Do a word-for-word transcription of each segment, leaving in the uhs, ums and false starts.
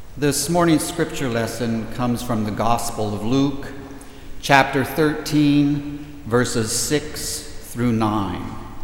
This morning's scripture lesson comes from the Gospel of Luke, chapter thirteen, verses six through nine.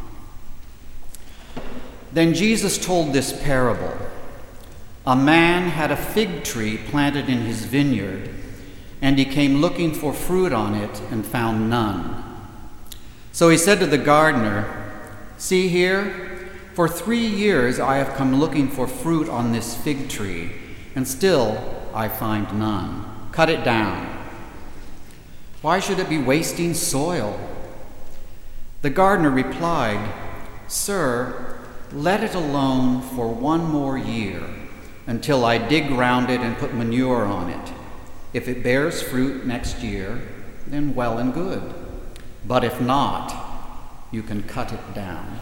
Then Jesus told this parable. A man had a fig tree planted in his vineyard, and he came looking for fruit on it and found none. So he said to the gardener, "See here, for three years I have come looking for fruit on this fig tree, and still I find none. Cut it down. Why should it be wasting soil?" The gardener replied, "Sir, let it alone for one more year, until I dig round it and put manure on it. If it bears fruit next year, then well and good. But if not, you can cut it down."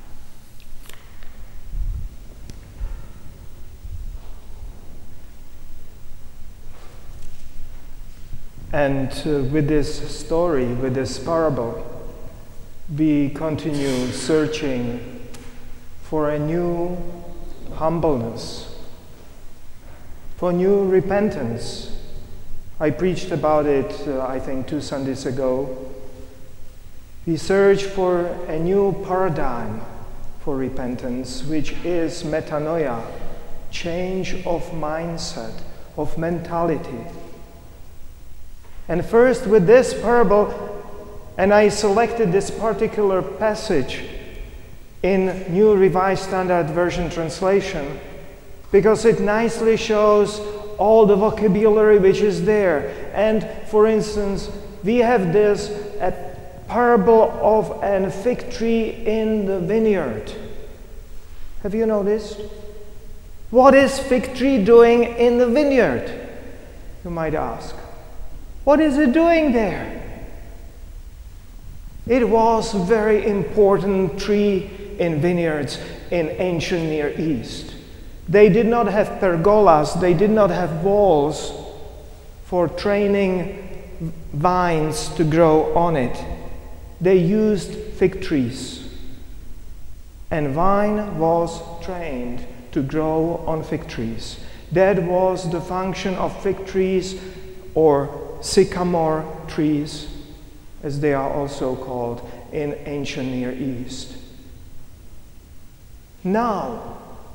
And uh, with this story, with this parable, we continue searching for a new humbleness, for new repentance. I preached about it, uh, I think, two Sundays ago. We search for a new paradigm for repentance, which is metanoia, change of mindset, of mentality. And first, with this parable, and I selected this particular passage in New Revised Standard Version translation because it nicely shows all the vocabulary which is there. And for instance, we have this a parable of a fig tree in the vineyard. Have you noticed? What is fig tree doing in the vineyard? You might ask. What is it doing there? It was a very important tree in vineyards in ancient Near East. They did not have pergolas, they did not have walls for training vines to grow on it. They used fig trees. And vine was trained to grow on fig trees. That was the function of fig trees, or sycamore trees, as they are also called in ancient Near East. Now,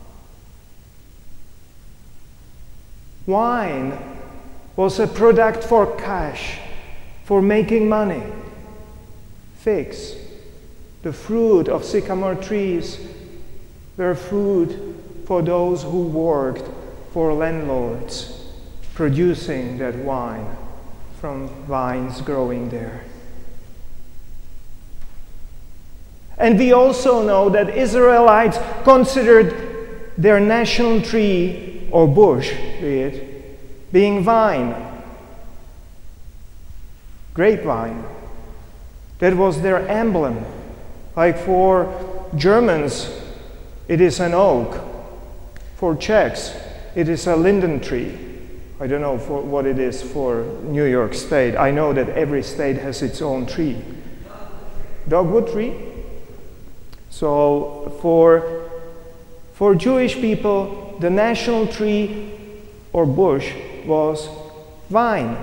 wine was a product for cash, for making money. Figs, the fruit of sycamore trees, were food for those who worked for landlords, producing that wine from vines growing there. And we also know that Israelites considered their national tree or bush, be it, being vine, grapevine. That was their emblem. Like for Germans, it is an oak. For Czechs, it is a linden tree. I don't know for what it is for New York State. I know that every state has its own tree. Dogwood tree? So for, for Jewish people, the national tree or bush was vine.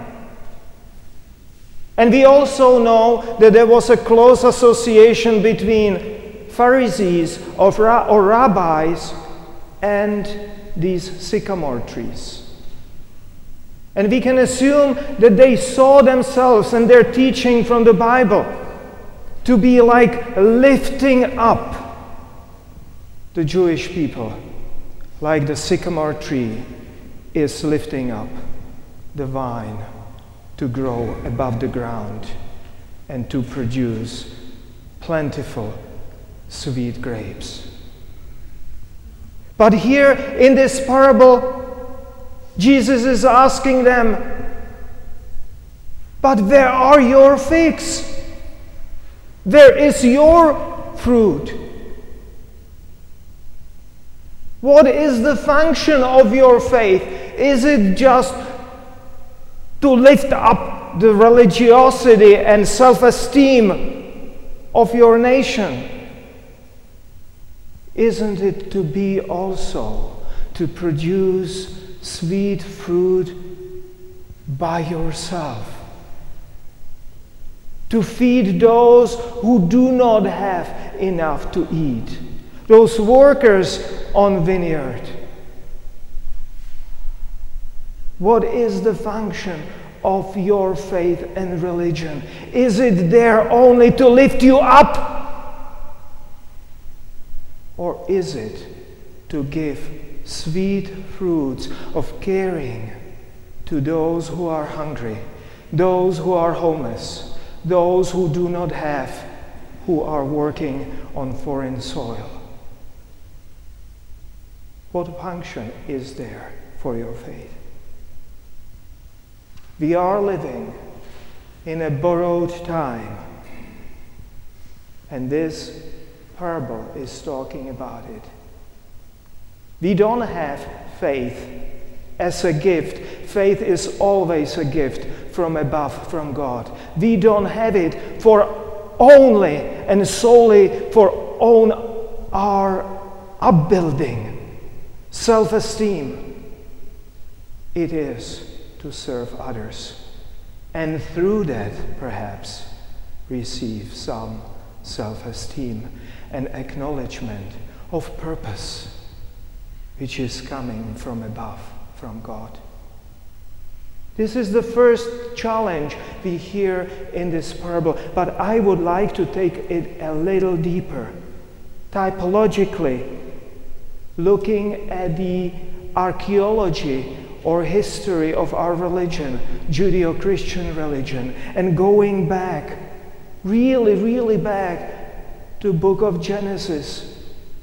And we also know that there was a close association between Pharisees or, or rabbis and these sycamore trees. And we can assume that they saw themselves and their teaching from the Bible to be like lifting up the Jewish people, like the sycamore tree is lifting up the vine to grow above the ground and to produce plentiful, sweet grapes. But here in this parable, Jesus is asking them, "But where are your figs? Where is your fruit? What is the function of your faith? Is it just to lift up the religiosity and self-esteem of your nation? Isn't it to be also to produce sweet fruit by yourself, to feed those who do not have enough to eat, those workers on vineyard. What is the function of your faith and religion? Is it there only to lift you up? Or is it to give sweet fruits of caring to those who are hungry, those who are homeless, those who do not have, who are working on foreign soil? What function is there for your faith? We are living in a borrowed time, and this parable is talking about it. We don't have faith as a gift. Faith is always a gift from above, from God. We don't have it for only and solely for own our upbuilding, self-esteem. It is to serve others, and through that perhaps receive some self-esteem and acknowledgement of purpose which is coming from above, from God. This is the first challenge we hear in this parable, but I would like to take it a little deeper, typologically, looking at the archaeology or history of our religion, Judeo-Christian religion, and going back, really, really back to the book of Genesis,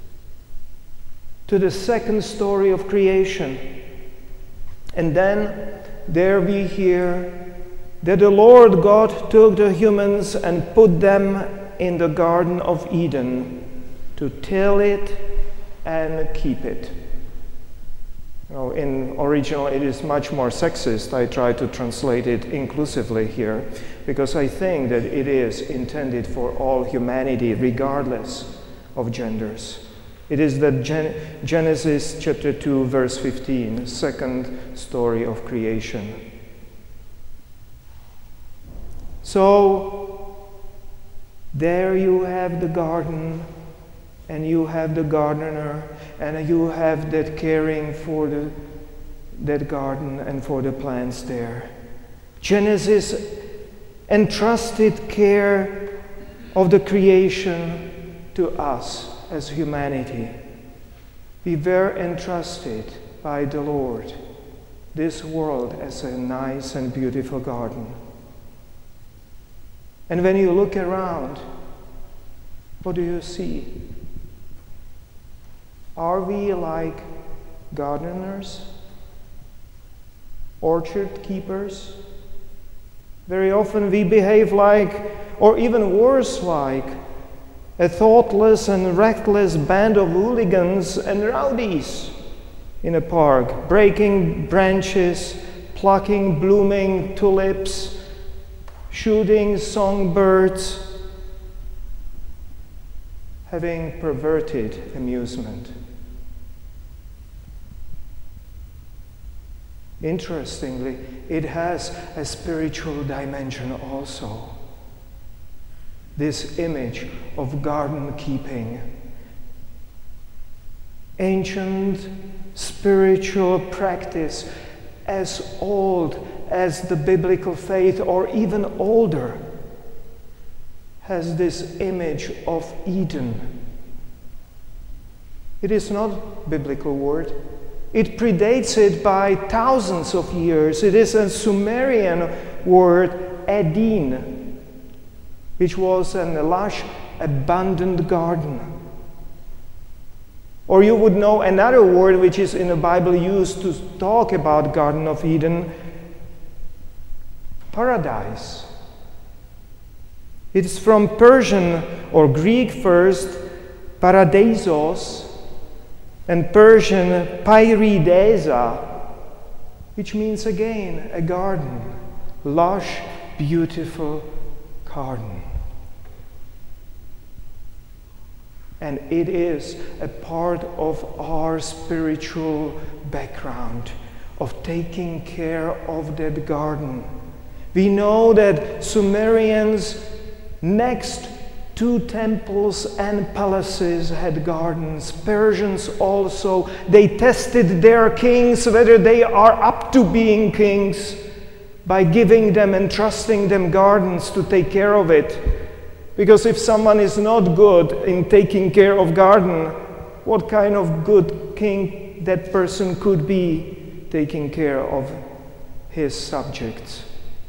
to the second story of creation. And then there we hear that the Lord God took the humans and put them in the Garden of Eden to till it and keep it. You know, in original, it is much more sexist. I try to translate it inclusively here because I think that it is intended for all humanity, regardless of genders. It is the Gen- Genesis chapter two, verse fifteen, second story of creation. So, there you have the garden, and you have the gardener, and you have that caring for the, that garden and for the plants there. Genesis entrusted care of the creation to us as humanity. We were entrusted by the Lord this world as a nice and beautiful garden. And when you look around, what do you see? Are we like gardeners, orchard keepers? Very often we behave like, or even worse like, a thoughtless and reckless band of hooligans and rowdies in a park, breaking branches, plucking blooming tulips, shooting songbirds, having perverted amusement. Interestingly, it has a spiritual dimension also. This image of garden keeping, ancient spiritual practice as old as the biblical faith or even older, has this image of Eden. It is not a biblical word. It predates it by thousands of years. It is a Sumerian word, Eden, which was a lush, abundant garden. Or you would know another word which is in the Bible used to talk about Garden of Eden, paradise. It's from Persian or Greek first, paradeisos, and Persian pairidesa, which means again a garden, lush, beautiful garden. And it is a part of our spiritual background, of taking care of that garden. We know that Sumerians, next to temples and palaces, had gardens. Persians also. They tested their kings whether they are up to being kings by giving them and trusting them gardens to take care of it. Because if someone is not good in taking care of garden, what kind of good king that person could be taking care of his subjects?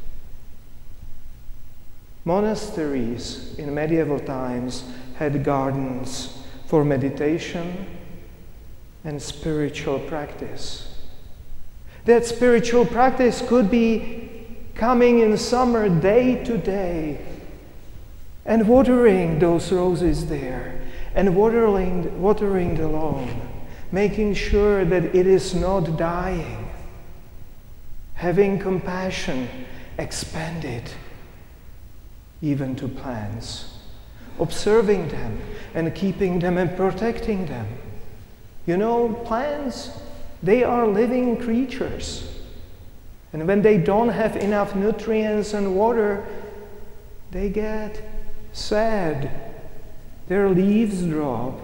Monasteries in medieval times had gardens for meditation and spiritual practice. That spiritual practice could be coming in summer day to day and watering those roses there and watering, watering the lawn, making sure that it is not dying, having compassion expanded even to plants, observing them and keeping them and protecting them. You know, plants, they are living creatures. And when they don't have enough nutrients and water, they get sad. Their leaves drop.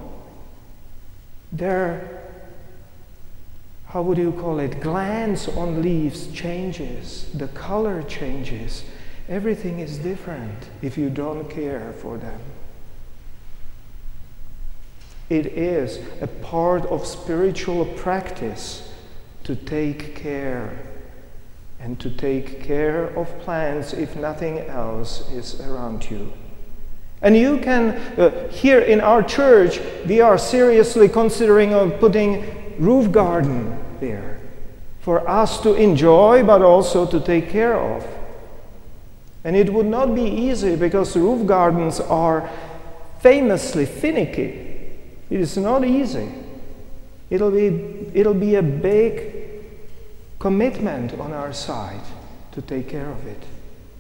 Their, how would you call it, glands on leaves changes. The color changes. Everything is different if you don't care for them. It is a part of spiritual practice to take care and to take care of plants if nothing else is around you. And you can, uh, here in our church, we are seriously considering of putting roof garden there for us to enjoy but also to take care of. And it would not be easy because roof gardens are famously finicky. It is not easy. It'll be, it'll be a big commitment on our side to take care of it.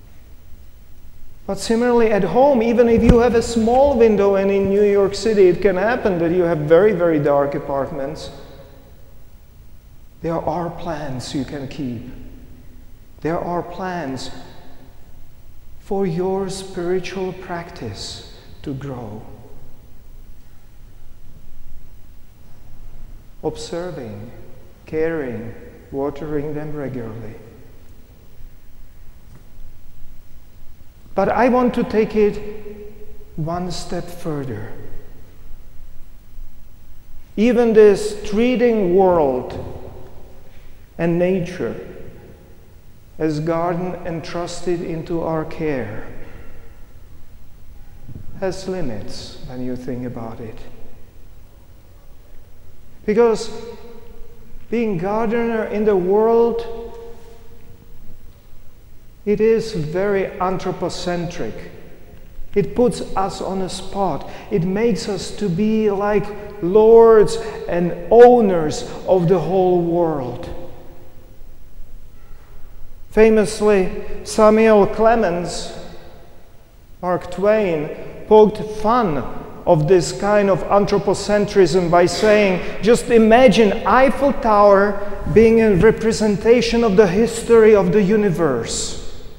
But similarly at home, even if you have a small window, and in New York City it can happen that you have very, very dark apartments, there are plants you can keep. There are plants for your spiritual practice to grow. Observing, caring, watering them regularly. But I want to take it one step further. Even this treating world and nature as garden entrusted into our care has limits when you think about it. Because being gardener in the world, it is very anthropocentric. It puts us on a spot. It makes us to be like lords and owners of the whole world. Famously, Samuel Clemens, Mark Twain, poked fun of this kind of anthropocentrism by saying, just imagine Eiffel Tower being a representation of the history of the universe.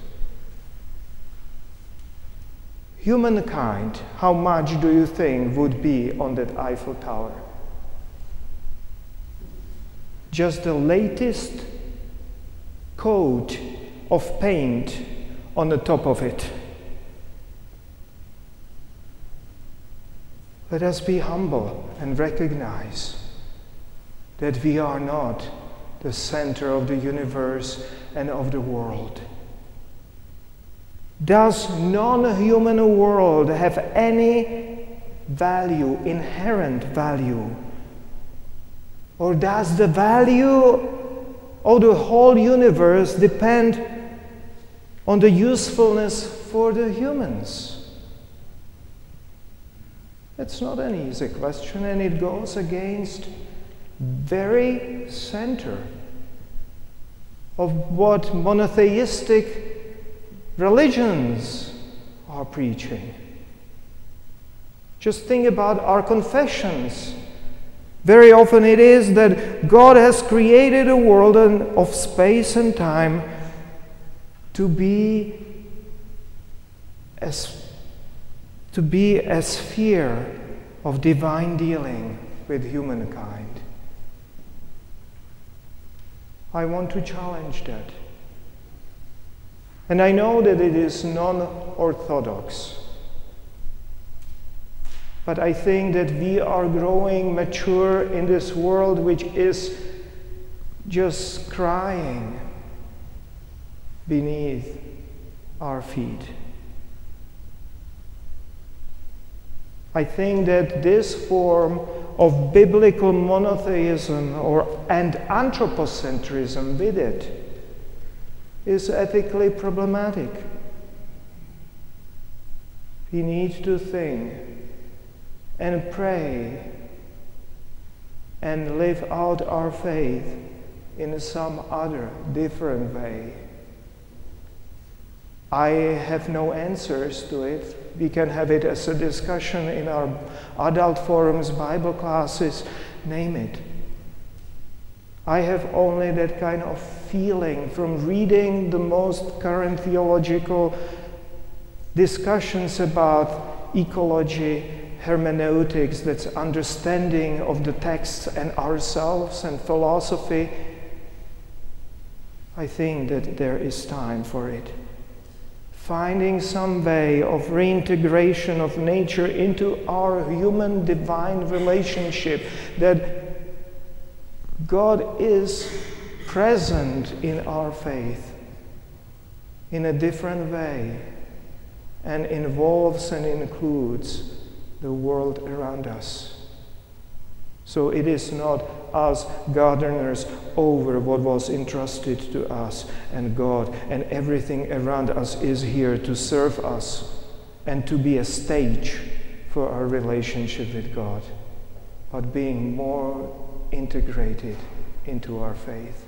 Humankind, how much do you think would be on that Eiffel Tower? Just the latest coat of paint on the top of it. Let us be humble and recognize that we are not the center of the universe and of the world. Does non-human world have any value, inherent value? Or does the value of the whole universe depend on the usefulness for the humans? It's not an easy question, and it goes against very center of what monotheistic religions are preaching. Just think about our confessions. Very often it is that God has created a world of space and time to be as to be a sphere of divine dealing with humankind. I want to challenge that. And I know that it is non-orthodox. But I think that we are growing mature in this world which is just crying beneath our feet. I think that this form of biblical monotheism or and anthropocentrism with it is ethically problematic. We need to think and pray and live out our faith in some other different way. I have no answers to it. We can have it as a discussion in our adult forums, Bible classes, name it. I have only that kind of feeling from reading the most current theological discussions about ecology, hermeneutics, that's understanding of the texts and ourselves and philosophy. I think that there is time for it. Finding some way of reintegration of nature into our human-divine relationship, that God is present in our faith in a different way and involves and includes the world around us. So it is not us gardeners over what was entrusted to us and God, and everything around us is here to serve us and to be a stage for our relationship with God, but being more integrated into our faith.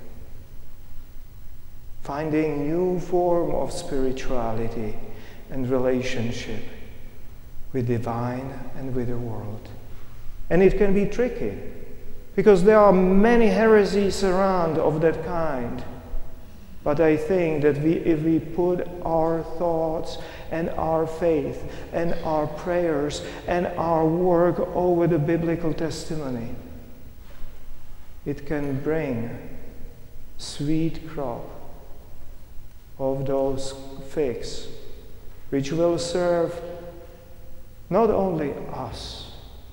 Finding new form of spirituality and relationship with divine and with the world. And it can be tricky, because there are many heresies around of that kind. But I think that we, if we put our thoughts and our faith and our prayers and our work over the biblical testimony, it can bring sweet crop of those figs, which will serve not only us,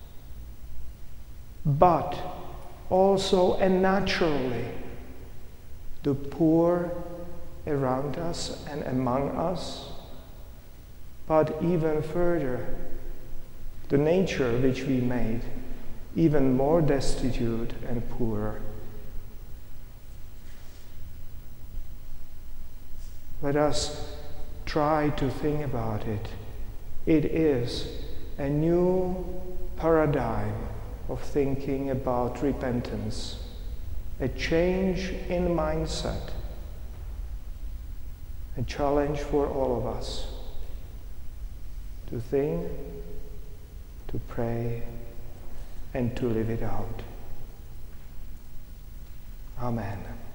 but also and naturally the poor around us and among us, but even further, the nature which we made even more destitute and poor. Let us try to think about it. It is a new paradigm of thinking about repentance, a change in mindset, a challenge for all of us to think, to pray, and to live it out. Amen.